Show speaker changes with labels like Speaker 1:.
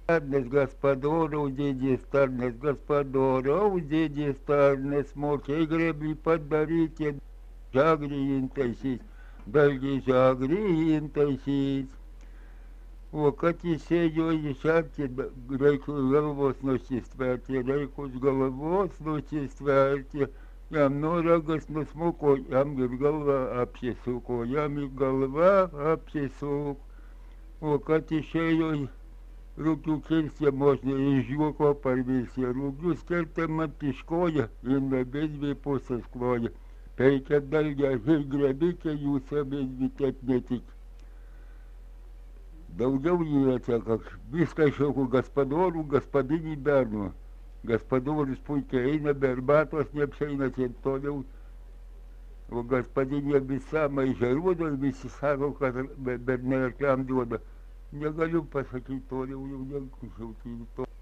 Speaker 1: Tarnas Gaspadorov, dėdės Tarnas Gaspadorov, dėdės Tarnas mokė greblį padaryti, žagrijintaisiais, dalgiai žagrijintaisiais. O kad išėjo išarti, reikia galvos nusistverti, reikus galvos nusistverti. Jam noragas nusmuko, jam ir galva apsisuko, jam ir galva apsisuko. O kad išėjo rūkių kirsti можно iš juoko parvilsi, rūkius kerta man piškoja ir abidvi pusės kloja. Peikia dalgę ir grebikė, jūs abidvi taip netik. Daugiau yra sako, viskas šauku gaspadorų, gaspadinį bernų. Gaspadorius puikiai eina, be arbatos neapseina tiek toliau. O gaspadinė visą maižaruodo ir visi sako, kad bernai arkliam duoda. Negaliu pasakyti toliau, jau nekusčiau to.